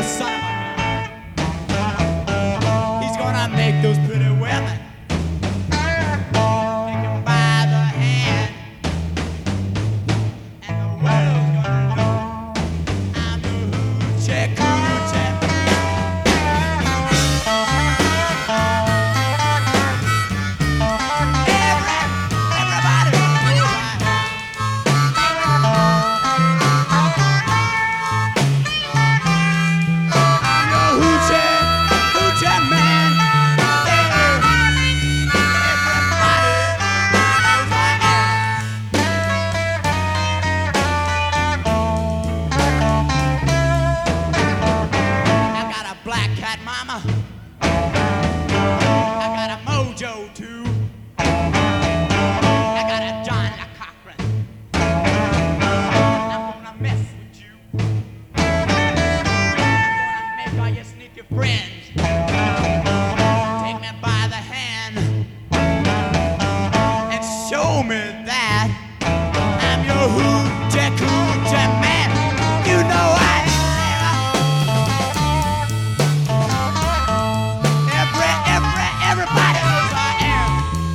son of a gun. He's gonna make those pretty women take him by the hand, and the world's gonna know I'm the hoochie coochie. Everybody knows I'm the hoochie coochie man. Everybody knows I am. I got a black cat mama. I got a mojo too. I got a John Le Cochran. I'm gonna mess with you. I'm gonna make all your sneaky friends take me by the hand and show me that I'm your hoochie coochie man. You know I am. Everybody knows I am.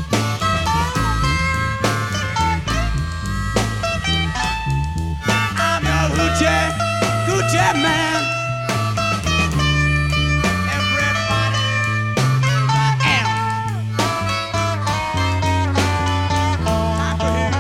I'm your hoochie coochie man. Everybody knows I am. Time for him.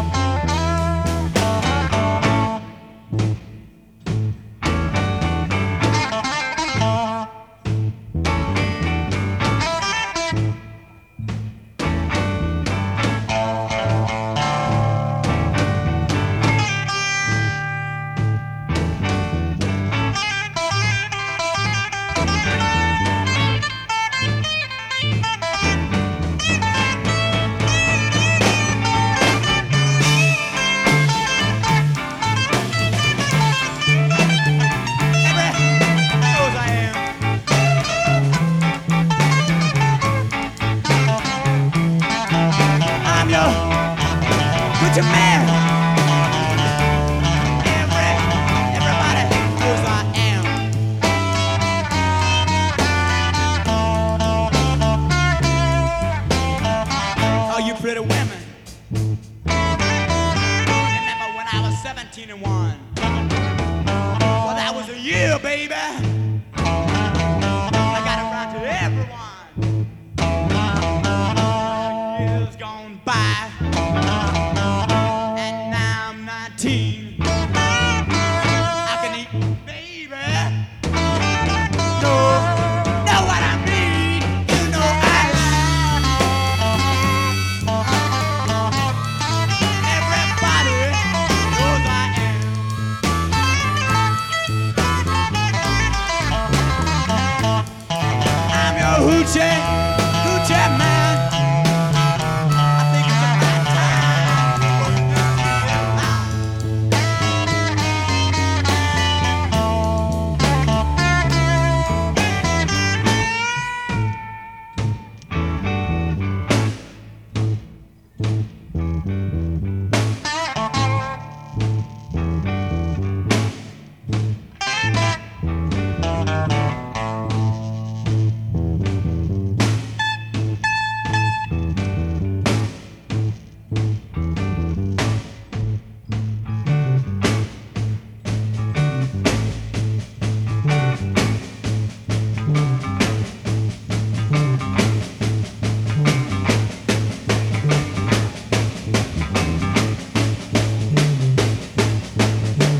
I'm your hoochie man. Everybody knows I am. Oh, you pretty women. Remember when I was 17 and 1? Well, that was a year, baby. I got around to everyone. Years gone by, and now I'm 19. I can eat, baby. Know what I mean? You know everybody knows I am. I'm your hoochie